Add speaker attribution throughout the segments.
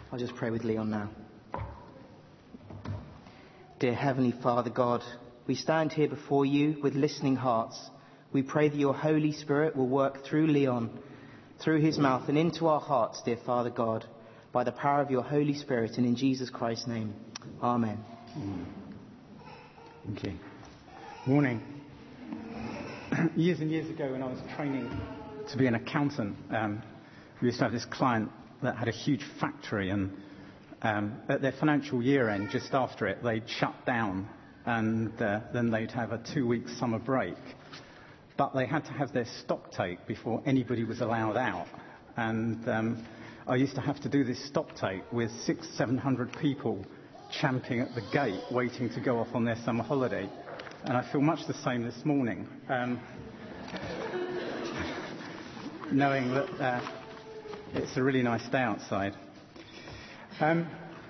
Speaker 1: I'll just pray with Leon now. Dear Heavenly Father God, we stand here before you with listening hearts. We pray that your Holy Spirit will work through Leon, through his mouth and into our hearts, dear Father God, by the power of your Holy Spirit, and in Jesus Christ's name. Amen.
Speaker 2: Thank you. Morning. Years and years ago when I was training to be an accountant, we used to have this client that had a huge factory, and at their financial year end, just after it, they'd shut down, and then they'd have a 2-week summer break. But they had to have their stock take before anybody was allowed out. And I used to have to do this stock take with 600-700 people champing at the gate, waiting to go off on their summer holiday. And I feel much the same this morning, knowing that it's a really nice day outside. Have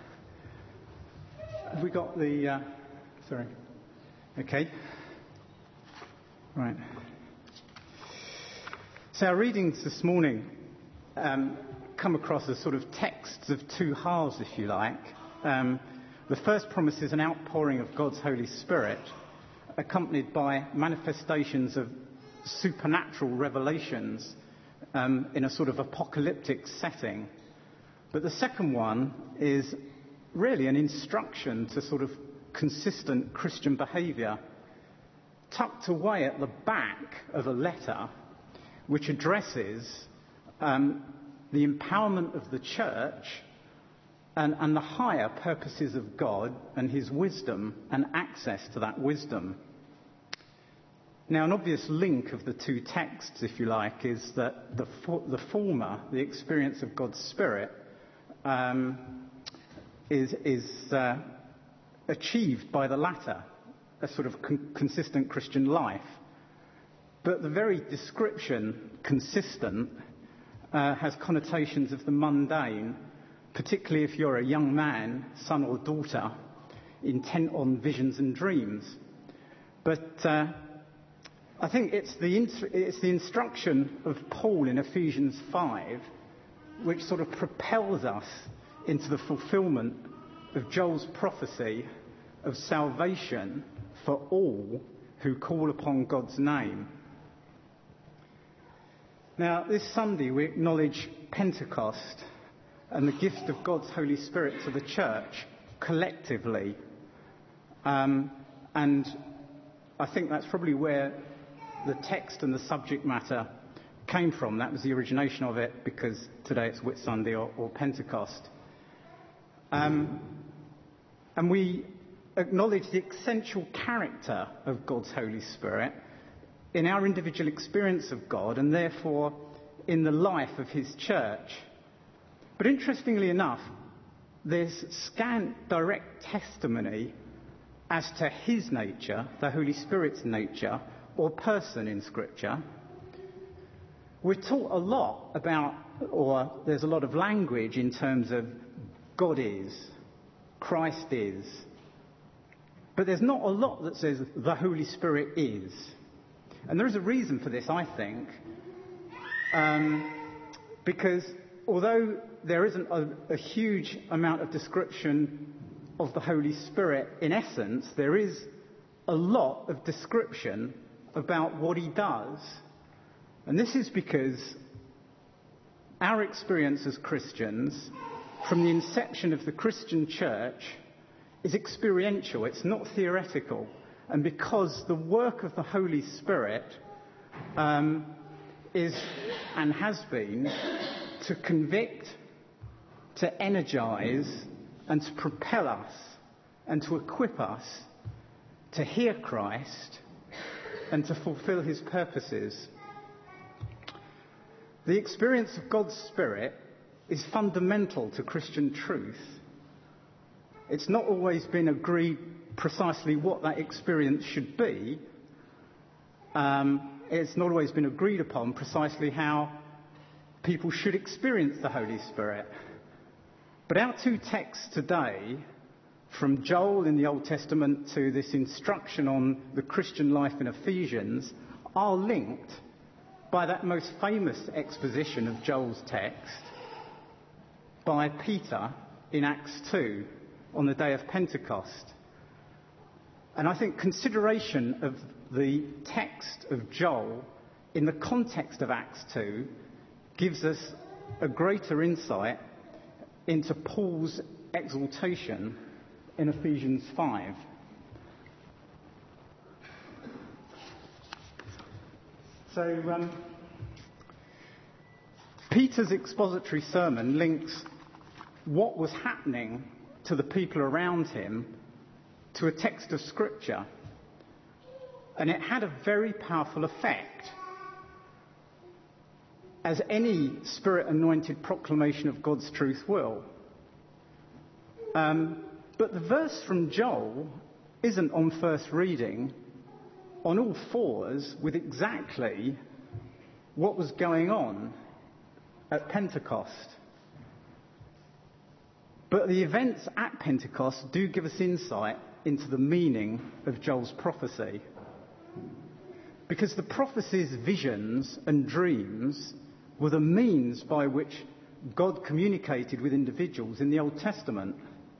Speaker 2: we got the... sorry. Okay. Right. So our readings this morning come across as sort of texts of two halves, if you like. The first promises an outpouring of God's Holy Spirit, accompanied by manifestations of supernatural revelations in a sort of apocalyptic setting. But the second one is really an instruction to sort of consistent Christian behaviour, tucked away at the back of a letter which addresses the empowerment of the church and the higher purposes of God and his wisdom and access to that wisdom. Now, an obvious link of the two texts, if you like, is that the former, the experience of God's Spirit, is achieved by the latter, a sort of consistent Christian life. But the very description, consistent, has connotations of the mundane, particularly if you're a young man, son or daughter, intent on visions and dreams. But I think it's the instruction of Paul in Ephesians 5 which sort of propels us into the fulfillment of Joel's prophecy of salvation for all who call upon God's name. Now, this Sunday we acknowledge Pentecost and the gift of God's Holy Spirit to the church collectively. And I think that's probably where the text and the subject matter came from. That was the origination of it, because today it's Whit Sunday or Pentecost. And we acknowledge the essential character of God's Holy Spirit in our individual experience of God, and therefore in the life of his church. But interestingly enough, there's scant direct testimony as to his nature, the Holy Spirit's nature, or person in Scripture. We're taught a lot about, or there's a lot of language in terms of God is, Christ is. But there's not a lot that says the Holy Spirit is. And there is a reason for this, I think. Because although there isn't a huge amount of description of the Holy Spirit in essence, there is a lot of description about what he does. And this is because our experience as Christians, from the inception of the Christian church, is experiential. It's not theoretical. And because the work of the Holy Spirit is and has been to convict, to energize, and to propel us, and to equip us to hear Christ and to fulfill his purposes. The experience of God's Spirit is fundamental to Christian truth. It's not always been agreed precisely what that experience should be. It's not always been agreed upon precisely how people should experience the Holy Spirit. But our two texts today, from Joel in the Old Testament to this instruction on the Christian life in Ephesians, are linked by that most famous exposition of Joel's text by Peter in Acts 2 on the day of Pentecost. And I think consideration of the text of Joel in the context of Acts 2 gives us a greater insight into Paul's exhortation in Ephesians 5. So, Peter's expository sermon links what was happening to the people around him to a text of Scripture. And it had a very powerful effect, as any Spirit-anointed proclamation of God's truth will. But the verse from Joel isn't on first reading on all fours with exactly what was going on at Pentecost. But the events at Pentecost do give us insight into the meaning of Joel's prophecy. Because the prophecy's visions and dreams were the means by which God communicated with individuals in the Old Testament.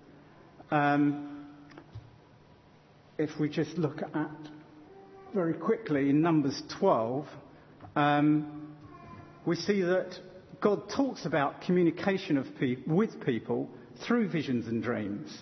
Speaker 2: If we just look at very quickly in Numbers 12, we see that God talks about communication of with people through visions and dreams.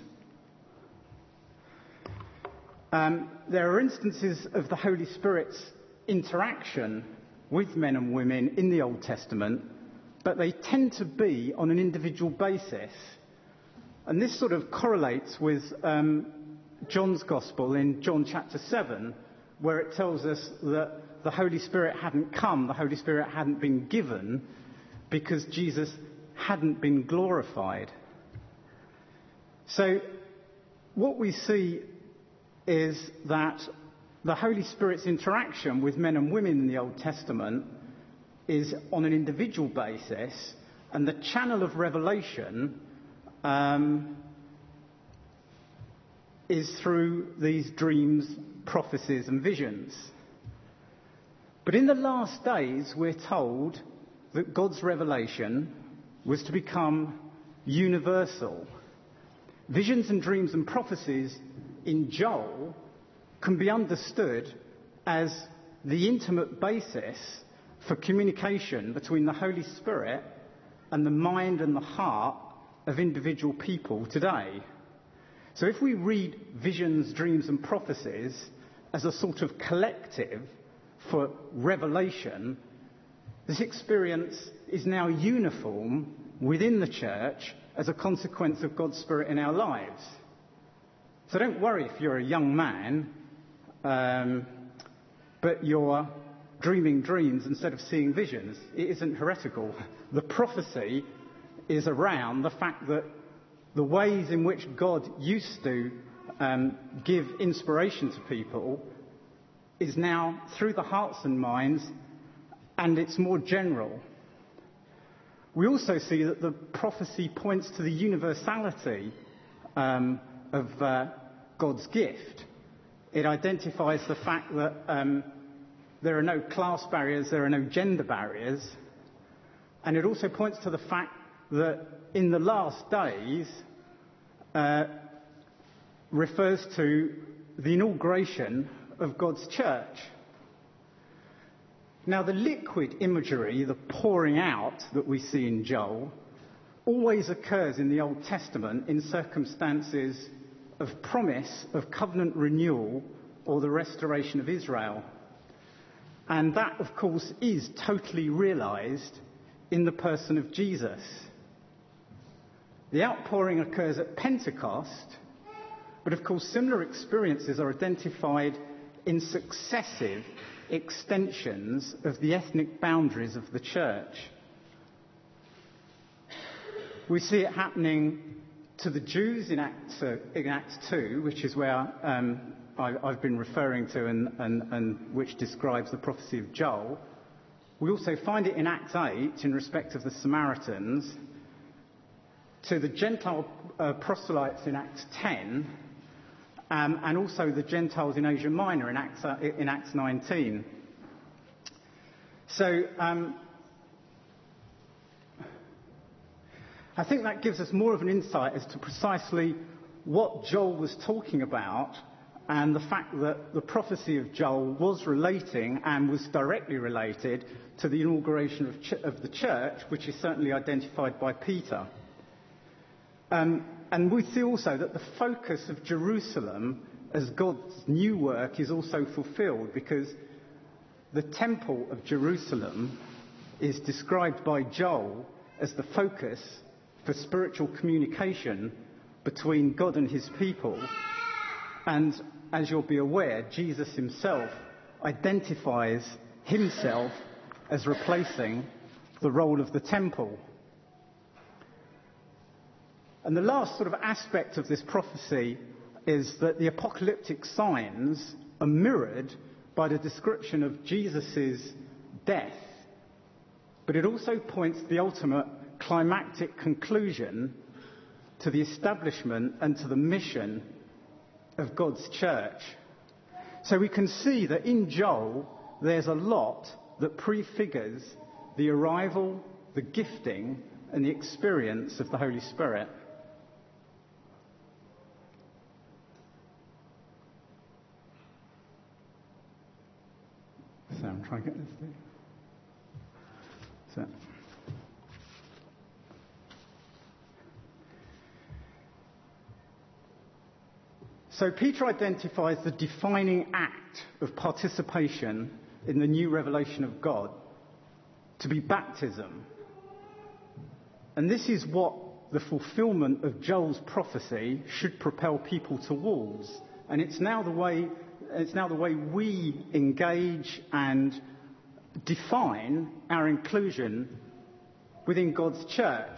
Speaker 2: There are instances of the Holy Spirit's interaction with men and women in the Old Testament, but they tend to be on an individual basis. And this sort of correlates with John's Gospel in John chapter 7, where it tells us that the Holy Spirit hadn't come, the Holy Spirit hadn't been given, because Jesus hadn't been glorified. So what we see is that the Holy Spirit's interaction with men and women in the Old Testament is on an individual basis, and the channel of revelation is through these dreams, prophecies and visions. But in the last days, we're told that God's revelation was to become universal. Visions and dreams and prophecies in Joel can be understood as the intimate basis for communication between the Holy Spirit and the mind and the heart of individual people today. So if we read visions, dreams and prophecies as a sort of collective for revelation, this experience is now uniform within the church as a consequence of God's Spirit in our lives. So don't worry if you're a young man, but you're dreaming dreams instead of seeing visions. It isn't heretical. The prophecy is around the fact that the ways in which God used to give inspiration to people is now through the hearts and minds, and it's more general. We also see that the prophecy points to the universality of God's gift. It identifies the fact that there are no class barriers, there are no gender barriers, and it also points to the fact that in the last days refers to the inauguration of God's church. Now, the liquid imagery, the pouring out that we see in Joel, always occurs in the Old Testament in circumstances of promise of covenant renewal or the restoration of Israel. And that, of course, is totally realized in the person of Jesus. The outpouring occurs at Pentecost, but of course similar experiences are identified in successive extensions of the ethnic boundaries of the church. We see it happening to the Jews in Acts 2, which is where I've been referring to and which describes the prophecy of Joel. We also find it in Acts 8 in respect of the Samaritans, to the Gentile proselytes in Acts 10, and also the Gentiles in Asia Minor in Acts 19. So I think that gives us more of an insight as to precisely what Joel was talking about, and the fact that the prophecy of Joel was relating and was directly related to the inauguration of the church, which is certainly identified by Peter. And we see also that the focus of Jerusalem as God's new work is also fulfilled, because the temple of Jerusalem is described by Joel as the focus for spiritual communication between God and his people. And as you'll be aware, Jesus himself identifies himself as replacing the role of the temple. And the last sort of aspect of this prophecy is that the apocalyptic signs are mirrored by the description of Jesus' death. But it also points to the ultimate climactic conclusion, to the establishment and to the mission of God's church. So we can see that in Joel there's a lot that prefigures the arrival, the gifting and the experience of the Holy Spirit. So I'm trying to get this thing. So Peter identifies the defining act of participation in the new revelation of God to be baptism. And this is what the fulfillment of Joel's prophecy should propel people towards. And it's now the way we engage and define our inclusion within God's church.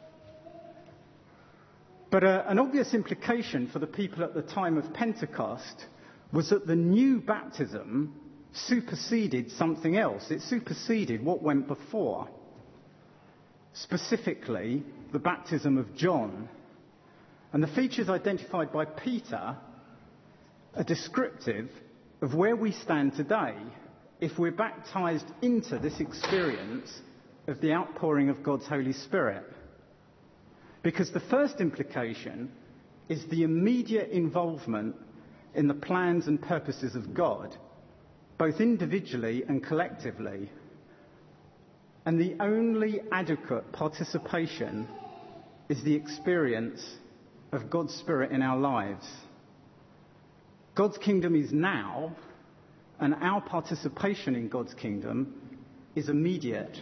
Speaker 2: But an obvious implication for the people at the time of Pentecost was that the new baptism superseded something else. It superseded what went before. Specifically, the baptism of John. And the features identified by Peter are descriptive of where we stand today if we're baptized into this experience of the outpouring of God's Holy Spirit. Because the first implication is the immediate involvement in the plans and purposes of God, both individually and collectively. And the only adequate participation is the experience of God's Spirit in our lives. God's kingdom is now, and our participation in God's kingdom is immediate.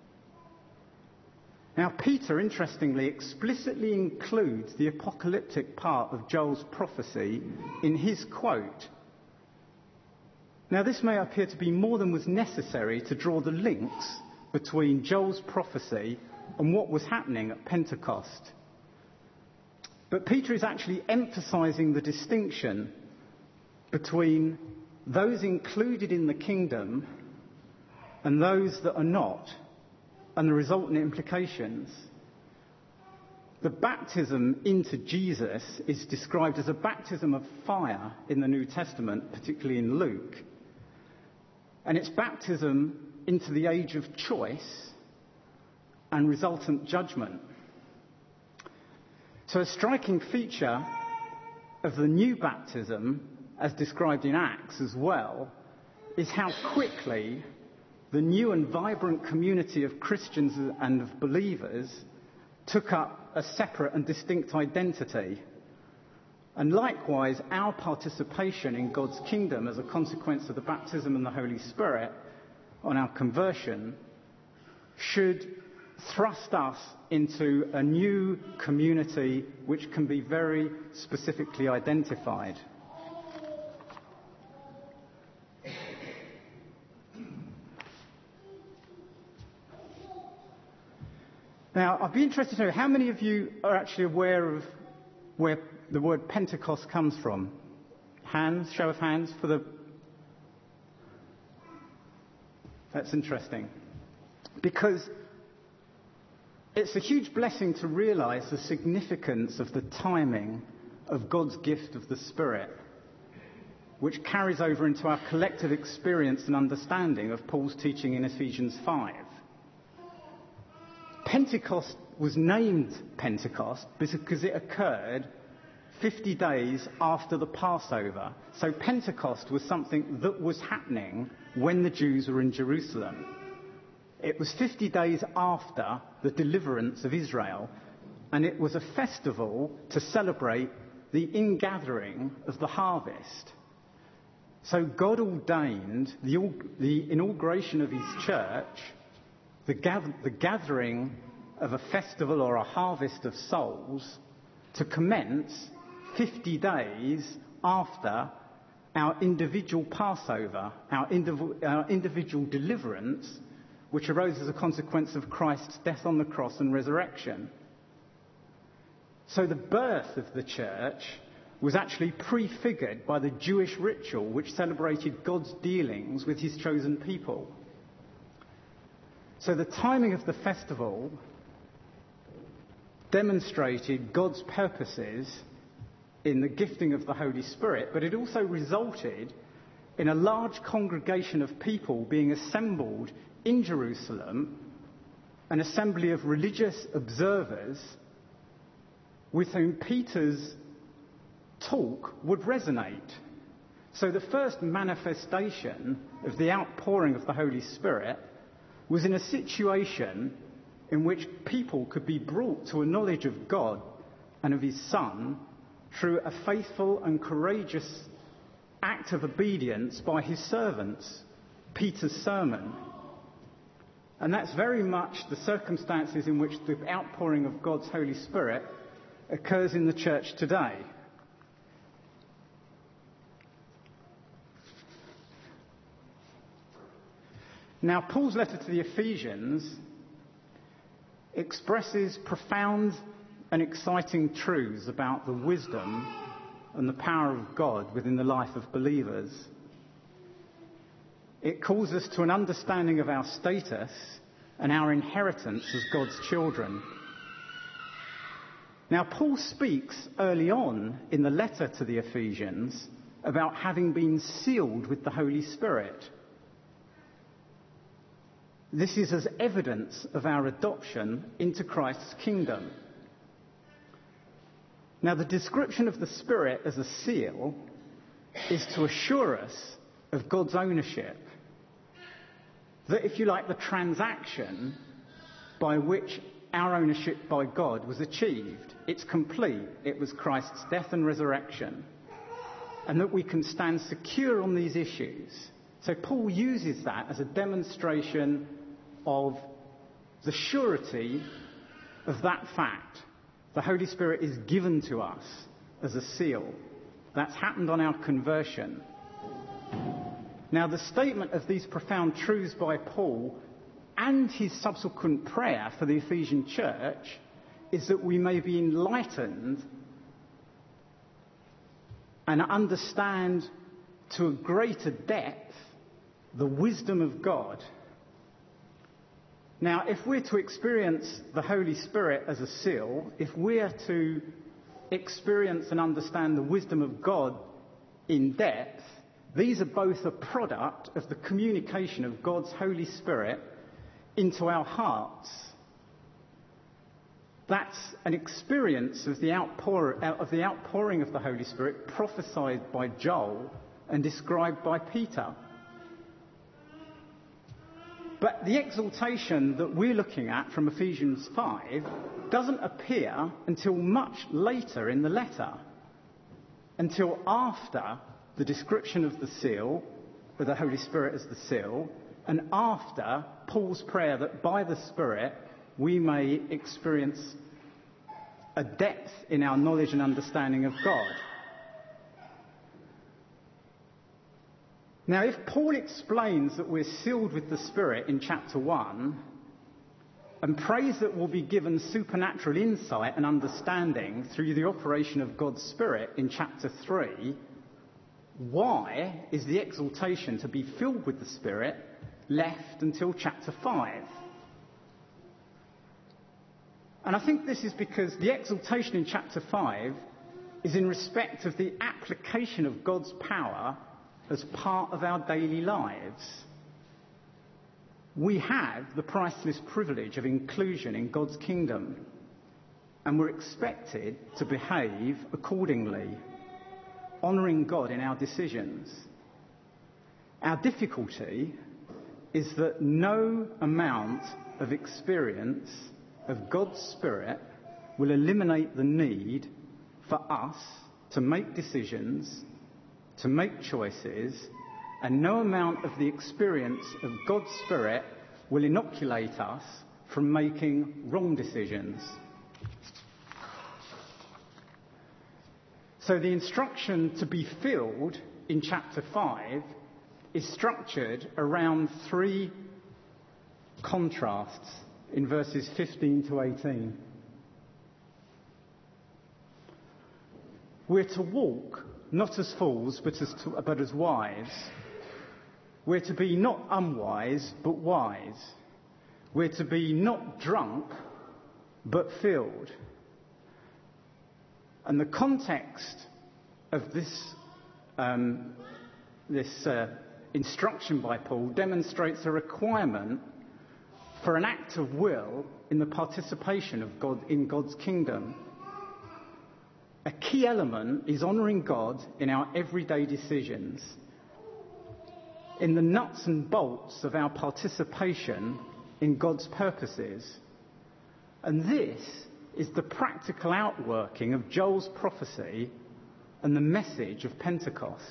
Speaker 2: Now, Peter, interestingly, explicitly includes the apocalyptic part of Joel's prophecy in his quote. Now, this may appear to be more than was necessary to draw the links between Joel's prophecy and what was happening at Pentecost. But Peter is actually emphasizing the distinction between those included in the kingdom and those that are not, and the resultant implications. The baptism into Jesus is described as a baptism of fire in the New Testament, particularly in Luke. And it's baptism into the age of choice and resultant judgment. So a striking feature of the new baptism, as described in Acts as well, is how quickly the new and vibrant community of Christians and of believers took up a separate and distinct identity. And likewise, our participation in God's kingdom as a consequence of the baptism and the Holy Spirit on our conversion should thrust us into a new community which can be very specifically identified. Now, I'd be interested to know how many of you are actually aware of where the word Pentecost comes from. Hands, show of hands for the... That's interesting. Because it's a huge blessing to realize the significance of the timing of God's gift of the Spirit, which carries over into our collective experience and understanding of Paul's teaching in Ephesians 5. Pentecost was named Pentecost because it occurred 50 days after the Passover. So Pentecost was something that was happening when the Jews were in Jerusalem. It was 50 days after the deliverance of Israel, and it was a festival to celebrate the ingathering of the harvest. So God ordained the inauguration of his church, the gathering of a festival or a harvest of souls, to commence 50 days after our individual Passover, our individual deliverance, which arose as a consequence of Christ's death on the cross and resurrection. So the birth of the church was actually prefigured by the Jewish ritual which celebrated God's dealings with his chosen people. So the timing of the festival demonstrated God's purposes in the gifting of the Holy Spirit, but it also resulted in a large congregation of people being assembled in Jerusalem, an assembly of religious observers with whom Peter's talk would resonate. So the first manifestation of the outpouring of the Holy Spirit was in a situation in which people could be brought to a knowledge of God and of his Son through a faithful and courageous act of obedience by his servants, Peter's sermon. And that's very much the circumstances in which the outpouring of God's Holy Spirit occurs in the church today. Now, Paul's letter to the Ephesians expresses profound and exciting truths about the wisdom and the power of God within the life of believers. It calls us to an understanding of our status and our inheritance as God's children. Now, Paul speaks early on in the letter to the Ephesians about having been sealed with the Holy Spirit. This is as evidence of our adoption into Christ's kingdom. Now, the description of the Spirit as a seal is to assure us of God's ownership. That, if you like, the transaction by which our ownership by God was achieved, it's complete. It was Christ's death and resurrection. And that we can stand secure on these issues. So Paul uses that as a demonstration of the surety of that fact. The Holy Spirit is given to us as a seal. That's happened on our conversion. Now, the statement of these profound truths by Paul and his subsequent prayer for the Ephesian church is that we may be enlightened and understand to a greater depth the wisdom of God. Now, if we're to experience the Holy Spirit as a seal, if we're to experience and understand the wisdom of God in depth, these are both a product of the communication of God's Holy Spirit into our hearts. That's an experience of the outpouring of the Holy Spirit prophesied by Joel and described by Peter. But the exaltation that we're looking at from Ephesians 5 doesn't appear until much later in the letter, until after the description of the seal, with the Holy Spirit as the seal, and after Paul's prayer that by the Spirit we may experience a depth in our knowledge and understanding of God. Now, if Paul explains that we're sealed with the Spirit in chapter 1 and prays that we'll be given supernatural insight and understanding through the operation of God's Spirit in chapter 3, why is the exaltation to be filled with the Spirit left until chapter 5? And I think this is because the exaltation in chapter 5 is in respect of the application of God's power as part of our daily lives. We have the priceless privilege of inclusion in God's kingdom. and we're expected to behave accordingly, honouring God in our decisions. Our difficulty is that no amount of experience of God's Spirit will eliminate the need for us to make decisions, to make choices, and no amount of the experience of God's Spirit will inoculate us from making wrong decisions. So the instruction to be filled in chapter 5 is structured around three contrasts in verses 15 to 18. We're to walk not as fools, but as wise. We're to be not unwise, but wise. We're to be not drunk, but filled. And the context of this instruction by Paul demonstrates a requirement for an act of will in the participation of God in God's kingdom. A key element is honouring God in our everyday decisions, in the nuts and bolts of our participation in God's purposes. And this is the practical outworking of Joel's prophecy and the message of Pentecost.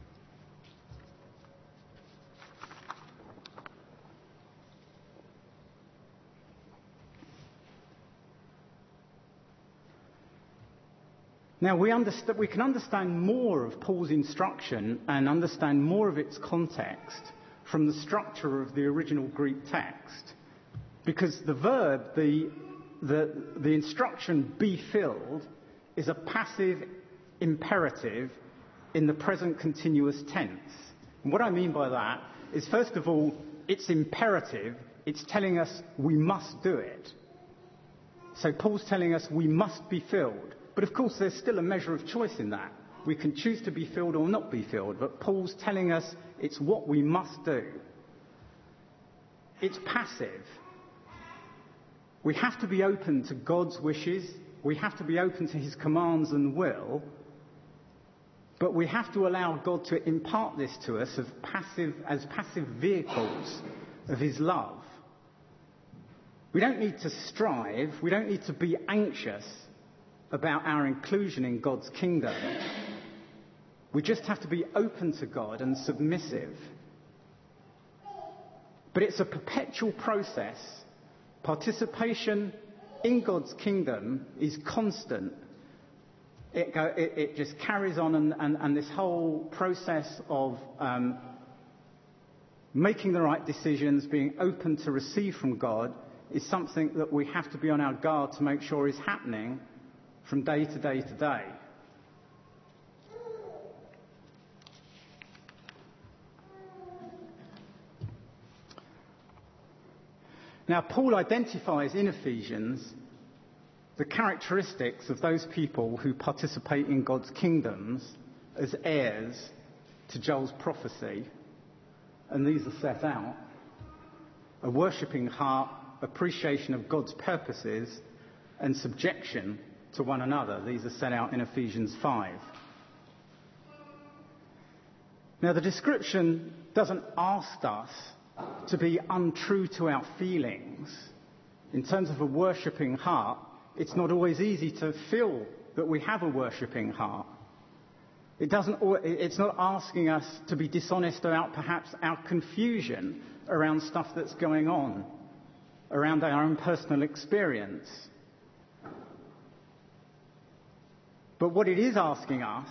Speaker 2: Now, we can understand more of Paul's instruction and understand more of its context from the structure of the original Greek text, because the verb, the instruction, be filled, is a passive imperative in the present continuous tense. And what I mean by that is, first of all, it's imperative. It's telling us we must do it. So Paul's telling us we must be filled. But of course, there's still a measure of choice in that. We can choose to be filled or not be filled. But Paul's telling us it's what we must do. It's passive. We have to be open to God's wishes. We have to be open to his commands and will. But we have to allow God to impart this to us as passive vehicles of his love. We don't need to strive. We don't need to be anxious about our inclusion in God's kingdom. We just have to be open to God and submissive. But it's a perpetual process. Participation in God's kingdom is constant. It just carries on, and this whole process of making the right decisions, being open to receive from God, is something that we have to be on our guard to make sure is happening from day to day to day. Now, Paul identifies in Ephesians the characteristics of those people who participate in God's kingdoms as heirs to Joel's prophecy. And these are set out: a worshipping heart, appreciation of God's purposes, and subjection to one another. These are set out in Ephesians 5. Now, the description doesn't ask us to be untrue to our feelings. In terms of a worshipping heart, it's not always easy to feel that we have a worshipping heart. It's not asking us to be dishonest about perhaps our confusion around stuff that's going on, around our own personal experience. But what it is asking us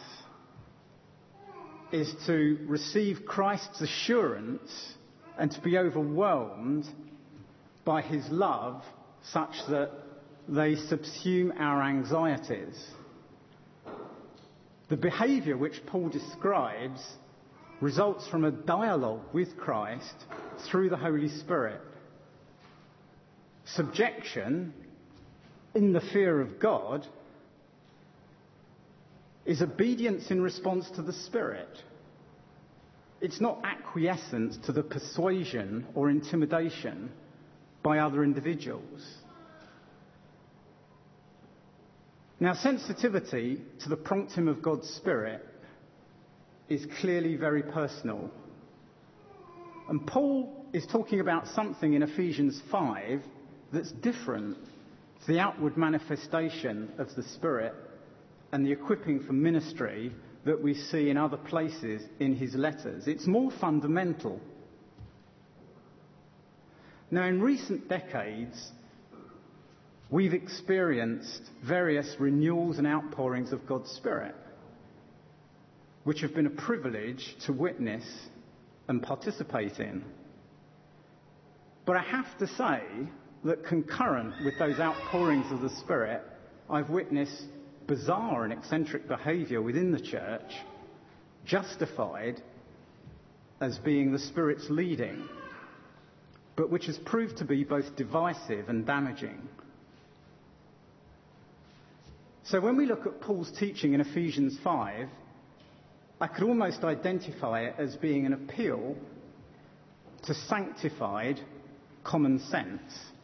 Speaker 2: is to receive Christ's assurance and to be overwhelmed by his love such that they subsume our anxieties. The behaviour which Paul describes results from a dialogue with Christ through the Holy Spirit. Subjection in the fear of God is obedience in response to the Spirit. It's not acquiescence to the persuasion or intimidation by other individuals. Now, sensitivity to the prompting of God's Spirit is clearly very personal. And Paul is talking about something in Ephesians 5 that's different to the outward manifestation of the Spirit and the equipping for ministry that we see in other places in his letters. It's more fundamental. Now, in recent decades, we've experienced various renewals and outpourings of God's Spirit, which have been a privilege to witness and participate in. But I have to say that concurrent with those outpourings of the Spirit, I've witnessed bizarre and eccentric behaviour within the church, justified as being the Spirit's leading, but which has proved to be both divisive and damaging. So when we look at Paul's teaching in Ephesians 5, I could almost identify it as being an appeal to sanctified common sense.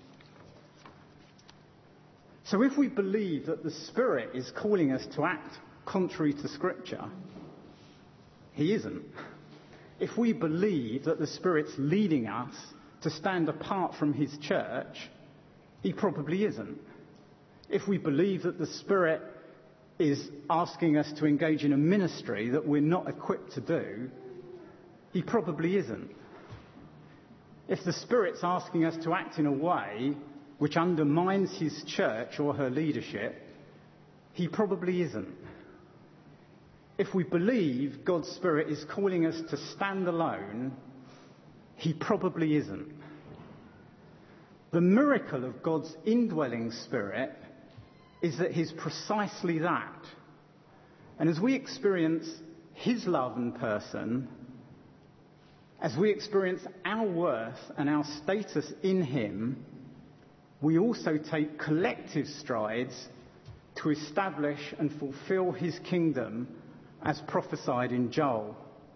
Speaker 2: So if we believe that the Spirit is calling us to act contrary to Scripture, he isn't. If we believe that the Spirit's leading us to stand apart from his church, he probably isn't. If we believe that the Spirit is asking us to engage in a ministry that we're not equipped to do, he probably isn't. If the Spirit's asking us to act in a way which undermines his church or her leadership, he probably isn't. If we believe God's Spirit is calling us to stand alone, he probably isn't. The miracle of God's indwelling Spirit is that he's precisely that. And as we experience his love in person, as we experience our worth and our status in him, we also take collective strides to establish and fulfill his kingdom as prophesied in Joel.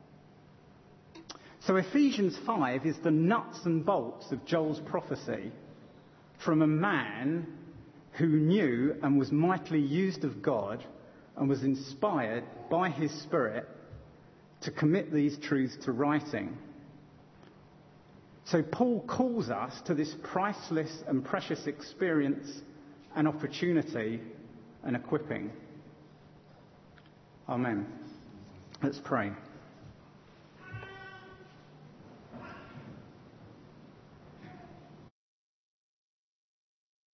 Speaker 2: So Ephesians 5 is the nuts and bolts of Joel's prophecy from a man who knew and was mightily used of God and was inspired by his Spirit to commit these truths to writing. So Paul calls us to this priceless and precious experience and opportunity and equipping. Amen. Let's pray.